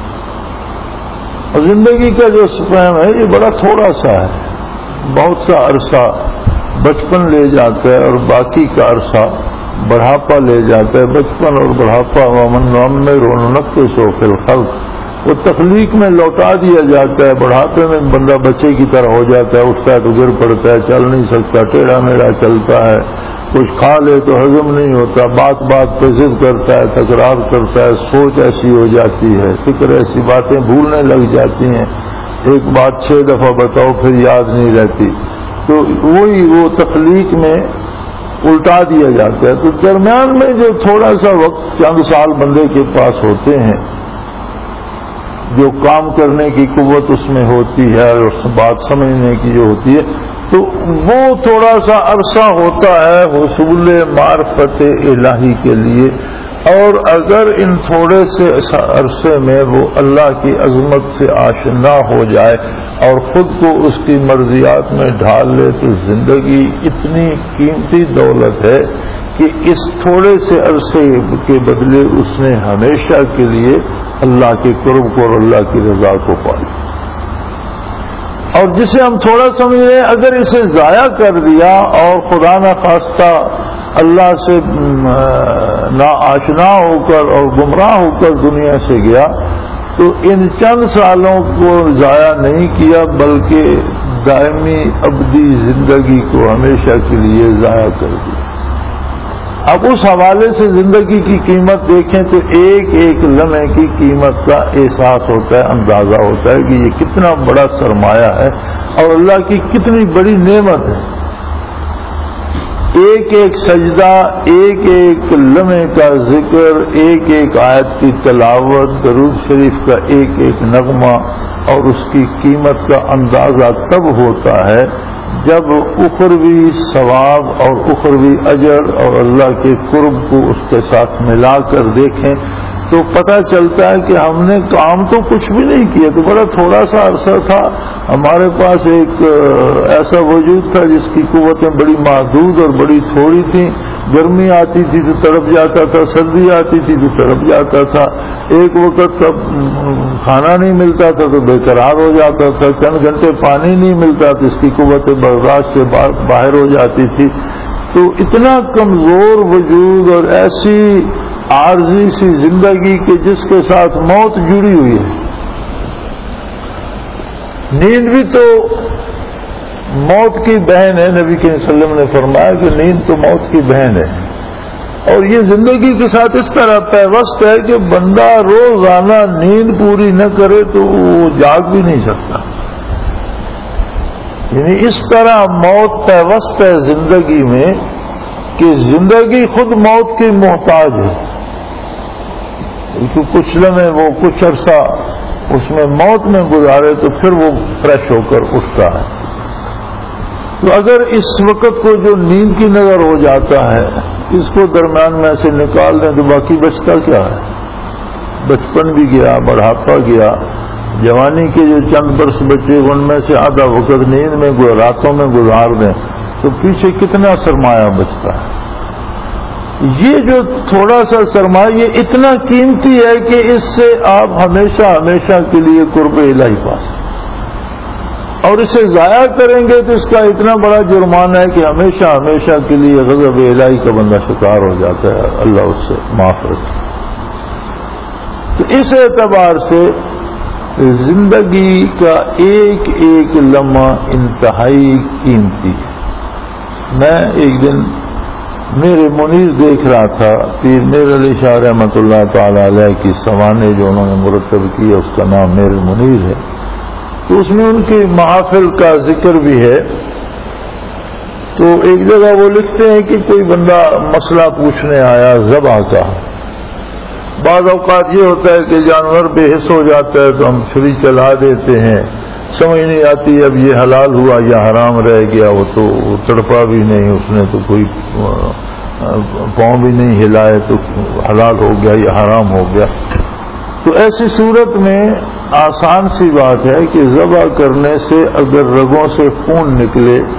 [SPEAKER 2] اور زندگی کا جو سپیم ہے یہ بڑا تھوڑا سا ہے، بہت سا عرصہ بچپن لے جاتا ہے اور باقی کا عرصہ بڑھاپا لے جاتا ہے. بچپن اور بڑھاپا ومن ننقص فی الخلق، وہ تخلیق میں لوٹا دیا جاتا ہے. بڑھاپے میں بندہ بچے کی طرح ہو جاتا ہے، اٹھتا ہے تو گر پڑتا ہے، چل نہیں سکتا، ٹیڑھا میڑھا چلتا ہے، کچھ کھا لے تو ہضم نہیں ہوتا، بات بات پہ ضد کرتا ہے، تکرار کرتا ہے، سوچ ایسی ہو جاتی ہے، فکر ایسی باتیں بھولنے لگ جاتی ہیں، ایک بات 6 دفعہ بتاؤ پھر یاد نہیں رہتی. تو وہی وہ تخلیق میں الٹا دیا جاتا ہے. تو درمیان میں جو تھوڑا سا وقت چند سال بندے کے پاس ہوتے ہیں، جو کام کرنے کی قوت اس میں ہوتی ہے اور بات سمجھنے کی جو ہوتی ہے، تو وہ تھوڑا سا عرصہ ہوتا ہے حصول معرفت الہی کے لیے. اور اگر ان تھوڑے سے عرصے میں وہ اللہ کی عظمت سے آشنا ہو جائے اور خود کو اس کی مرضیات میں ڈھال لے تو زندگی اتنی قیمتی دولت ہے کہ اس تھوڑے سے عرصے کے بدلے اس نے ہمیشہ کے لیے اللہ کے قرب کو اور اللہ کی رضا کو پائی. اور جسے ہم تھوڑا سمجھ رہے ہیں، اگر اسے ضائع کر دیا اور خدا نخواستہ اللہ سے ناآشنا ہو کر اور گمراہ ہو کر دنیا سے گیا، تو ان چند سالوں کو ضائع نہیں کیا بلکہ دائمی ابدی زندگی کو ہمیشہ کے لیے ضائع کر دیا. اب اس حوالے سے زندگی کی قیمت دیکھیں تو ایک ایک لمحے کی قیمت کا احساس ہوتا ہے، اندازہ ہوتا ہے کہ یہ کتنا بڑا سرمایہ ہے اور اللہ کی کتنی بڑی نعمت ہے. ایک ایک سجدہ، ایک ایک لمحے کا ذکر، ایک ایک آیت کی تلاوت، درود شریف کا ایک ایک نغمہ، اور اس کی قیمت کا اندازہ تب ہوتا ہے جب اخروی ثواب اور اخروی اجر اور اللہ کے قرب کو اس کے ساتھ ملا کر دیکھیں تو پتہ چلتا ہے کہ ہم نے کام تو کچھ بھی نہیں کیا، تو بڑا تھوڑا سا عرصہ تھا ہمارے پاس، ایک ایسا وجود تھا جس کی قوتیں بڑی محدود اور بڑی تھوڑی تھیں. گرمی آتی تھی تو تڑپ جاتا تھا، سردی آتی تھی تو تڑپ جاتا تھا، ایک وقت کا کھانا نہیں ملتا تھا تو بے قرار ہو جاتا تھا، چند گھنٹے پانی نہیں ملتا تو اس کی قوت برداشت سے باہر ہو جاتی تھی. تو اتنا کمزور وجود اور ایسی عارضی سی زندگی کہ جس کے ساتھ موت جڑی ہوئی ہے. نیند بھی تو موت کی بہن ہے، نبی کے وسلم نے فرمایا کہ نیند تو موت کی بہن ہے. اور یہ زندگی کے ساتھ اس طرح پیوست ہے کہ بندہ روزانہ نیند پوری نہ کرے تو وہ جاگ بھی نہیں سکتا. یعنی اس طرح موت پیوست ہے زندگی میں کہ زندگی خود موت کی محتاج ہے. کچھ لمحے وہ کچھ عرصہ اس میں موت میں گزارے تو پھر وہ فریش ہو کر اٹھتا ہے. تو اگر اس وقت کو جو نیند کی نظر ہو جاتا ہے اس کو درمیان میں سے نکال دیں تو باقی بچتا کیا ہے؟ بچپن بھی گیا، بڑھاپا گیا، جوانی کے جو چند برس بچے ان میں سے آدھا وقت نیند میں راتوں میں گزار دیں تو پیچھے کتنا سرمایہ بچتا ہے. یہ جو تھوڑا سا سرمایہ یہ اتنا قیمتی ہے کہ اس سے آپ ہمیشہ ہمیشہ کے لیے قرب الہی پاس، اور اسے ضائع کریں گے تو اس کا اتنا بڑا جرمانہ ہے کہ ہمیشہ ہمیشہ کے لیے غضب الہی کا بندہ شکار ہو جاتا ہے، اللہ اس سے معاف رکھے. تو اس اعتبار سے زندگی کا ایک ایک لمحہ انتہائی قیمتی ہے. میں ایک دن میرے منیر دیکھ رہا تھا، پیر میر علی شاہ رحمۃ اللہ تعالی علیہ کی سوانح جو انہوں نے مرتب کی ہے اس کا نام میر منیر ہے. تو اس میں ان کی محافل کا ذکر بھی ہے. تو ایک جگہ وہ لکھتے ہیں کہ کوئی بندہ مسئلہ پوچھنے آیا ذبح کا. بعض اوقات یہ ہوتا ہے کہ جانور بے حس ہو جاتا ہے تو ہم چھری چلا دیتے ہیں، سمجھ نہیں آتی اب یہ حلال ہوا یا حرام رہ گیا. وہ تو تڑپا بھی نہیں، اس نے تو کوئی پاؤں بھی نہیں ہلائے تو حلال ہو گیا یا حرام ہو گیا. تو ایسی صورت میں آسان سی بات ہے کہ ذبح کرنے سے اگر رگوں سے خون نکلے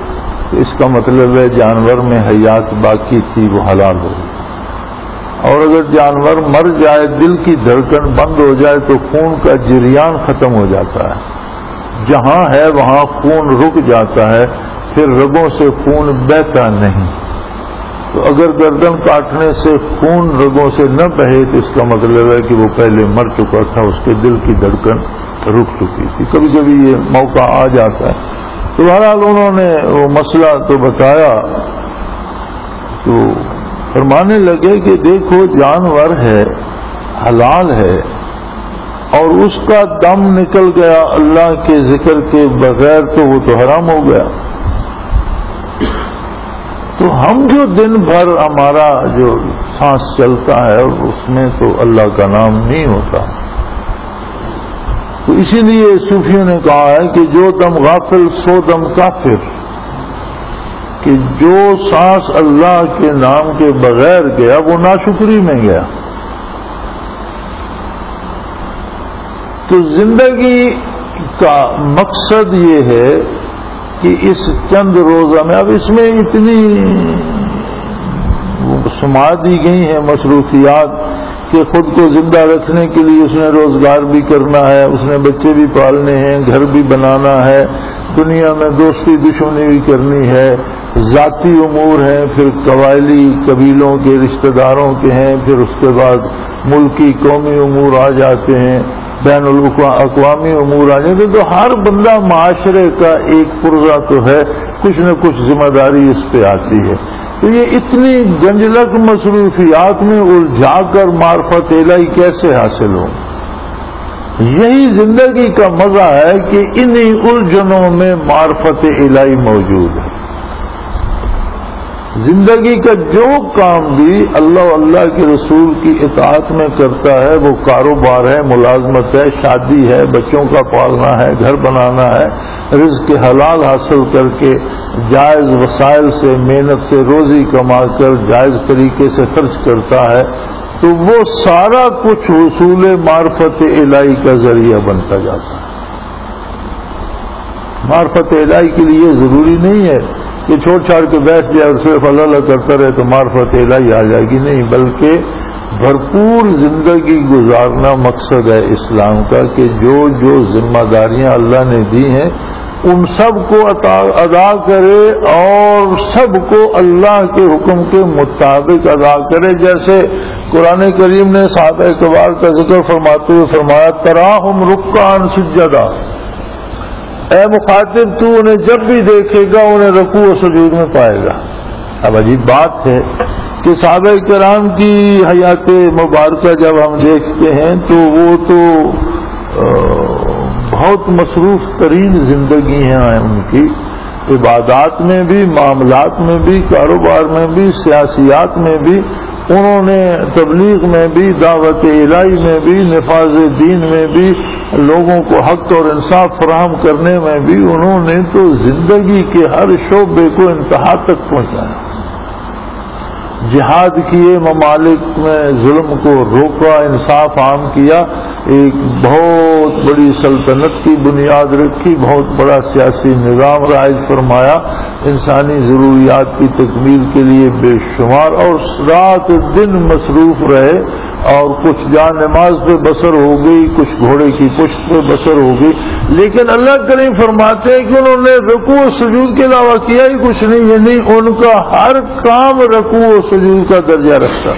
[SPEAKER 2] تو اس کا مطلب ہے جانور میں حیات باقی تھی وہ حلال ہو گئی، اور اگر جانور مر جائے، دل کی دھڑکن بند ہو جائے تو خون کا جریان ختم ہو جاتا ہے، جہاں ہے وہاں خون رک جاتا ہے، پھر رگوں سے خون بہتا نہیں۔ تو اگر گردن کاٹنے سے خون رگوں سے نہ بہے تو اس کا مطلب ہے کہ وہ پہلے مر چکا تھا، اس کے دل کی دھڑکن رک چکی تھی۔ کبھی کبھی یہ موقع آ جاتا ہے۔ تو بہرحال انہوں نے وہ مسئلہ تو بتایا، تو فرمانے لگے کہ دیکھو جانور ہے، حلال ہے، اور اس کا دم نکل گیا اللہ کے ذکر کے بغیر تو وہ تو حرام ہو گیا۔ تو ہم جو دن بھر ہمارا جو سانس چلتا ہے اس میں تو اللہ کا نام نہیں ہوتا، تو اسی لیے صوفیوں نے کہا ہے کہ جو دم غافل سو دم کافر، کہ جو سانس اللہ کے نام کے بغیر گیا وہ ناشکری میں گیا۔ تو زندگی کا مقصد یہ ہے کہ اس چند روزہ میں، اب اس میں اتنی سما دی گئی ہیں مصروفیات کہ خود کو زندہ رکھنے کے لیے اس نے روزگار بھی کرنا ہے، اس نے بچے بھی پالنے ہیں، گھر بھی بنانا ہے، دنیا میں دوستی دشمنی بھی کرنی ہے، ذاتی امور ہیں، پھر قبائلی قبیلوں کے رشتہ داروں کے ہیں، پھر اس کے بعد ملکی قومی امور آ جاتے ہیں، بین الاقوامی امور آ جاتے ہیں۔ تو ہر بندہ معاشرے کا ایک پرزہ تو ہے، کچھ نہ کچھ ذمہ داری اس پہ آتی ہے۔ تو یہ اتنی گنجلک مصروفیات میں الجھا کر معرفت الہی کیسے حاصل ہو؟ یہی زندگی کا مزہ ہے کہ انہی الجھنوں میں معرفت الہی موجود ہے۔ زندگی کا جو کام بھی اللہ اللہ کے رسول کی اطاعت میں کرتا ہے، وہ کاروبار ہے، ملازمت ہے، شادی ہے، بچوں کا پالنا ہے، گھر بنانا ہے، رزق حلال حاصل کر کے جائز وسائل سے محنت سے روزی کما کر جائز طریقے سے خرچ کرتا ہے، تو وہ سارا کچھ حصول معرفت الہی کا ذریعہ بنتا جاتا ہے۔ معرفت الہی کے لیے ضروری نہیں ہے کہ چھوڑ چھاڑ کے بیٹھ جائے اور صرف اللہ اللہ کرتا رہے تو معرفت الہی آ جائے گی، نہیں، بلکہ بھرپور زندگی گزارنا مقصد ہے اسلام کا، کہ جو جو ذمہ داریاں اللہ نے دی ہیں ان سب کو ادا کرے اور سب کو اللہ کے حکم کے مطابق ادا کرے۔ جیسے قرآن کریم نے صحابہ کبار کا ذکر فرماتے ہوئے فرمایا تراہم رکعا سجدا، اے مخاطب تو انہیں جب بھی دیکھے گا انہیں رکوع و سجود میں پائے گا۔ اب عجیب بات ہے کہ صحابہ کرام کی حیات مبارکہ جب ہم دیکھتے ہیں تو وہ تو بہت مصروف ترین زندگی ہیں ان کی، عبادات میں بھی، معاملات میں بھی، کاروبار میں بھی، سیاسیات میں بھی، انہوں نے تبلیغ میں بھی، دعوت الہی میں بھی، نفاذ دین میں بھی، لوگوں کو حق اور انصاف فراہم کرنے میں بھی انہوں نے تو زندگی کے ہر شعبے کو انتہا تک پہنچایا۔ جہاد کیے، ممالک میں ظلم کو روکا، انصاف عام کیا، ایک بہت بڑی سلطنت کی بنیاد رکھی، بہت بڑا سیاسی نظام رائج فرمایا، انسانی ضروریات کی تکمیل کے لیے بے شمار، اور رات دن مصروف رہے، اور کچھ جان نماز پہ بسر ہو گئی، کچھ گھوڑے کی پشت پہ بسر ہو گئی، لیکن اللہ کریم فرماتے ہیں کہ انہوں نے رکوع و سجود کے علاوہ کیا ہی کچھ نہیں، یعنی ان کا ہر کام رکوع و سجود کا درجہ رکھتا۔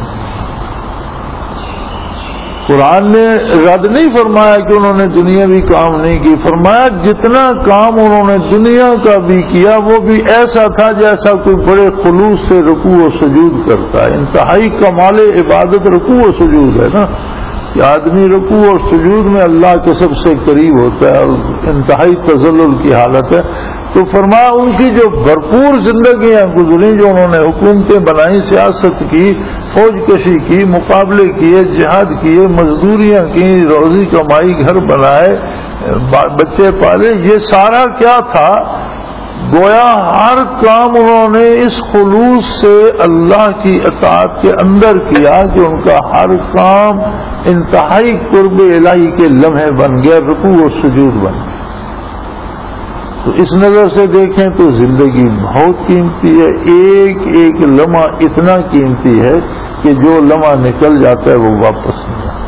[SPEAKER 2] قرآن نے رد نہیں فرمایا کہ انہوں نے دنیاوی کام نہیں کی، فرمایا جتنا کام انہوں نے دنیا کا بھی کیا وہ بھی ایسا تھا جیسا کوئی بڑے خلوص سے رکوع و سجود کرتا ہے۔ انتہائی کمال عبادت رکوع و سجود ہے نا، کہ آدمی رکوع اور سجود میں اللہ کے سب سے قریب ہوتا ہے اور انتہائی تذلل کی حالت ہے۔ تو فرمایا ان کی جو بھرپور زندگیاں گزری، جو انہوں نے حکومتیں بنائی، سیاست کی، فوج کشی کی، مقابلے کیے، جہاد کیے، مزدوریاں کی، روزی کمائی، گھر بنائے، بچے پالے، یہ سارا کیا تھا؟ گویا ہر کام انہوں نے اس خلوص سے اللہ کی اطاعت کے اندر کیا کہ ان کا ہر کام انتہائی قرب الہی کے لمحے بن گیا، رکوع و سجود بن گیا۔ تو اس نظر سے دیکھیں تو زندگی بہت قیمتی ہے، ایک ایک لمحہ اتنا قیمتی ہے کہ جو لمحہ نکل جاتا ہے وہ واپس نہیں آتا۔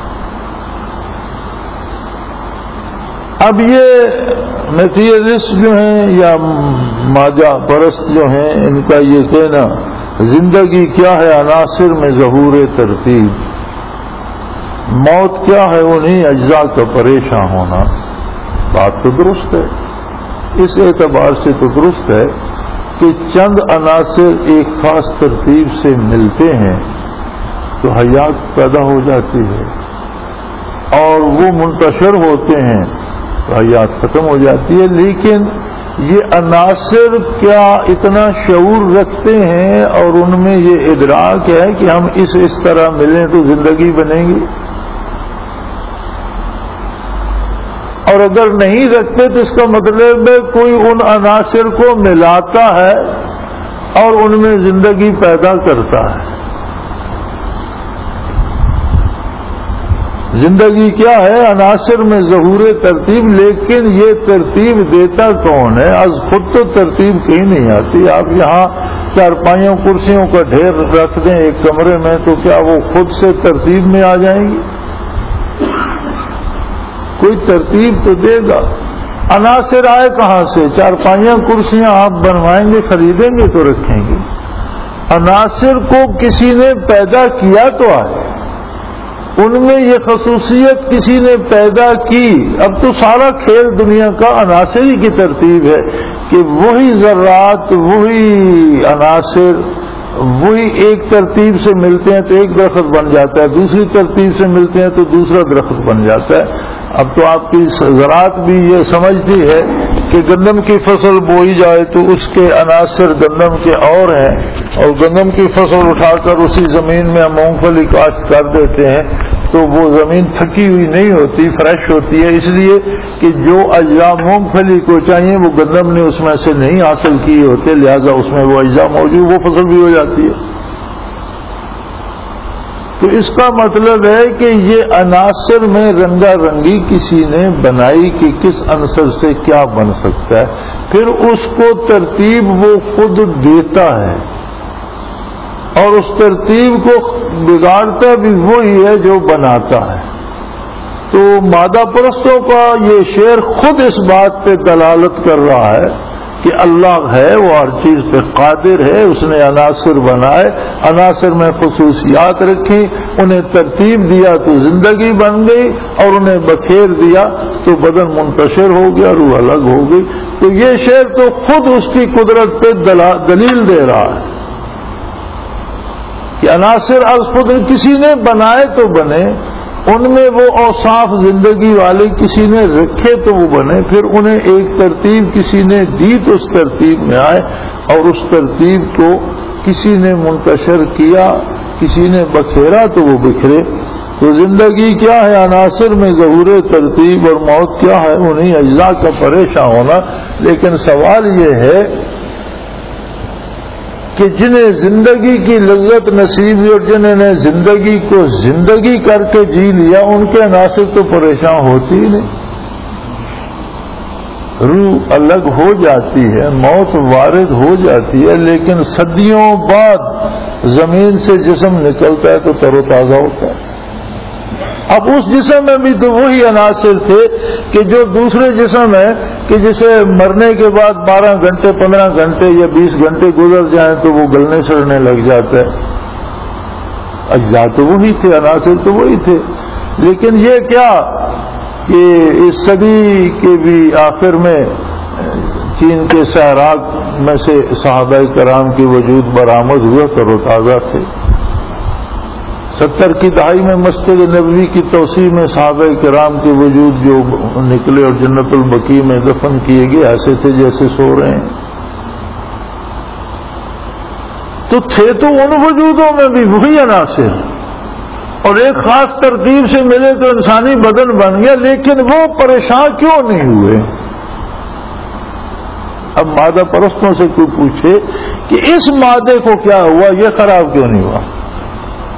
[SPEAKER 2] اب یہ میٹیریلسٹ جو ہیں یا مادہ پرست جو ہیں، ان کا یہ کہنا زندگی کیا ہے عناصر میں ظہور ترتیب، موت کیا ہے انہیں اجزاء کا پریشان ہونا، بات تو درست ہے، اس اعتبار سے تو درست ہے کہ چند عناصر ایک خاص ترتیب سے ملتے ہیں تو حیات پیدا ہو جاتی ہے، اور وہ منتشر ہوتے ہیں تو حیات ختم ہو جاتی ہے۔ لیکن یہ عناصر کیا اتنا شعور رکھتے ہیں اور ان میں یہ ادراک ہے کہ ہم اس طرح ملیں تو زندگی بنے گی؟ اور اگر نہیں رکھتے تو اس کا مطلب ہے کوئی ان عناصر کو ملاتا ہے اور ان میں زندگی پیدا کرتا ہے۔ زندگی کیا ہے؟ عناصر میں ظہور ترتیب، لیکن یہ ترتیب دیتا کون ہے؟ از خود تو ترتیب کہیں نہیں آتی۔ آپ یہاں چارپائیوں کرسیوں کا ڈھیر رکھ دیں ایک کمرے میں تو کیا وہ خود سے ترتیب میں آ جائیں گی؟ کوئی ترتیب تو دے گا۔ عناصر آئے کہاں سے؟ چارپائیاں کرسیاں آپ بنوائیں گے، خریدیں گے تو رکھیں گے۔ عناصر کو کسی نے پیدا کیا تو آئے، ان میں یہ خصوصیت کسی نے پیدا کی۔ اب تو سارا کھیل دنیا کا عناصر ہی کی ترتیب ہے کہ وہی ذرات، وہی عناصر، وہی ایک ترتیب سے ملتے ہیں تو ایک درخت بن جاتا ہے، دوسری ترتیب سے ملتے ہیں تو دوسرا درخت بن جاتا ہے۔ اب تو آپ کی زراعت بھی یہ سمجھتی ہے کہ گندم کی فصل بوئی جائے تو اس کے عناصر گندم کے اور ہیں، اور گندم کی فصل اٹھا کر اسی زمین میں ہم مونگ پھلی کاشت کر دیتے ہیں تو وہ زمین تھکی ہوئی نہیں ہوتی، فریش ہوتی ہے، اس لیے کہ جو اجزاء مونگ پھلی کو چاہیے وہ گندم نے اس میں سے نہیں حاصل کیے ہوتے، لہذا اس میں وہ اجزاء موجود، وہ فصل بھی ہو جاتی ہے۔ تو اس کا مطلب ہے کہ یہ عناصر میں رنگا رنگی کسی نے بنائی کہ کس عنصر سے کیا بن سکتا ہے، پھر اس کو ترتیب وہ خود دیتا ہے، اور اس ترتیب کو بگاڑتا بھی وہی ہے جو بناتا ہے۔ تو مادہ پرستوں کا یہ شعر خود اس بات پہ دلالت کر رہا ہے کہ اللہ ہے، وہ ہر چیز پہ قادر ہے، اس نے عناصر بنائے، عناصر میں خصوصیات رکھی، انہیں ترتیب دیا تو زندگی بن گئی، اور انہیں بکھیر دیا تو بدن منتشر ہو گیا، روح الگ ہو گئی۔ تو یہ شعر تو خود اس کی قدرت پہ دلیل دے رہا ہے کہ عناصر از خود کسی نے بنائے تو بنے، ان میں وہ اوصاف زندگی والے کسی نے رکھے تو وہ بنے، پھر انہیں ایک ترتیب کسی نے دی تو اس ترتیب میں آئے، اور اس ترتیب کو کسی نے منتشر کیا، کسی نے بکھیرا تو وہ بکھرے۔ تو زندگی کیا ہے؟ عناصر میں ظہور ترتیب، اور موت کیا ہے؟ انہیں اجزاء کا پریشان ہونا۔ لیکن سوال یہ ہے کہ جنہیں زندگی کی لذت نصیب ہوئی اور جنہوں نے زندگی کو زندگی کر کے جی لیا، ان کے عناصر تو پریشان ہوتی ہی نہیں، روح الگ ہو جاتی ہے، موت وارد ہو جاتی ہے، لیکن صدیوں بعد زمین سے جسم نکلتا ہے تو تر و تازہ ہوتا ہے۔ اب اس جسم میں بھی تو وہی عناصر تھے کہ جو دوسرے جسم ہے کہ جسے مرنے کے بعد 12 گھنٹے 15 گھنٹے یا 20 گھنٹے گزر جائیں تو وہ گلنے سڑنے لگ جاتا ہے۔ اجزاء تو وہی تھے، عناصر تو وہی تھے، لیکن یہ کیا کہ اس صدی کے بھی آخر میں چین کے صحراء میں سے صحابہ کرام کے وجود برآمد ہوئے، تر و تازہ تھے۔ 70 کی دہائی میں مسجد نبوی کی توسیع میں صحابہ کرام کے وجود جو نکلے اور جنت البقیع میں دفن کیے گئے ایسے تھے جیسے سو رہے ہیں۔ تو تھے تو ان وجودوں میں بھی وہی عناصر، اور ایک خاص ترتیب سے ملے تو انسانی بدن بن گیا، لیکن وہ پریشان کیوں نہیں ہوئے؟ اب مادہ پرستوں سے کوئی پوچھے کہ اس مادے کو کیا ہوا، یہ خراب کیوں نہیں ہوا؟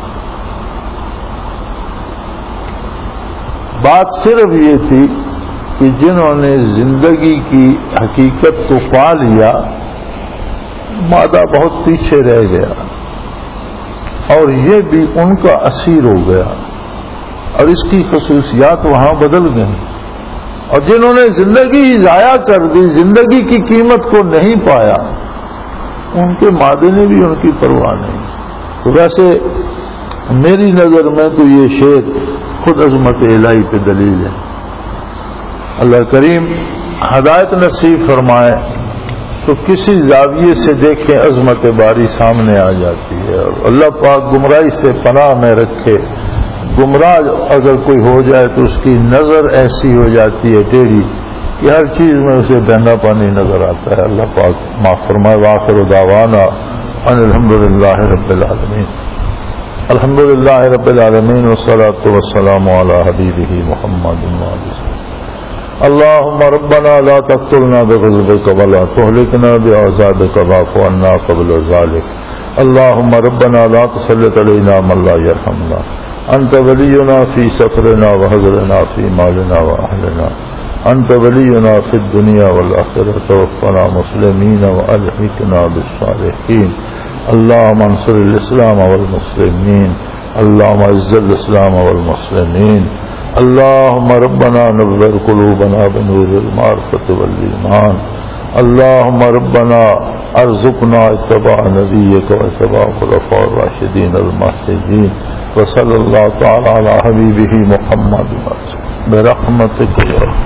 [SPEAKER 2] بات صرف یہ تھی کہ جنہوں نے زندگی کی حقیقت کو پا لیا مادہ بہت پیچھے رہ گیا اور یہ بھی ان کا اسیر ہو گیا اور اس کی خصوصیات وہاں بدل گئیں، اور جنہوں نے زندگی ضائع کر دی، زندگی کی قیمت کو نہیں پایا، ان کے مادے نے بھی ان کی پرواہ نہیں۔ تو ویسے میری نظر میں تو یہ شعر خود عظمت الہی پہ دلیل ہے۔ اللہ کریم ہدایت نصیب فرمائے تو کسی زاویے سے دیکھیں عظمت باری سامنے آ جاتی ہے، اور اللہ پاک گمراہی سے پناہ میں رکھے۔ گمراہ اگر کوئی ہو جائے تو اس کی نظر ایسی ہو جاتی ہے ٹیڑھی کہ ہر چیز میں اسے بہنا پانی نظر آتا ہے۔ اللہ پاک معاف فرمائے۔ وآخر دعوانا ان الحمدللہ رب العالمین۔ الحمدللہ رب العالمین والصلاة والسلام علی حبیبہ محمد وآلہ۔ اللهم ربنا لا تقتلنا بغضبك ولا تهلكنا بعذابك واعف عنا قبل ذلك۔ اللهم ربنا لا تسلط علينا من لا يرحمنا، أنت ولينا في سفرنا وحضرنا في مالنا وأهلنا، أنت ولينا في الدنيا والآخرة، توفنا مسلمين وألحقنا بالصالحين۔ اللهم انصر الإسلام والمسلمين، اللهم اعز الإسلام والمسلمين، اللهم ربنا نور قلوبنا بنور المعرفة والإيمان، اللهم ربنا ارزقنا اتباع نبيك واتباع خلفاء الراشدين المهديين، وصلى الله تعالى على حبيبه محمد برحمتك يا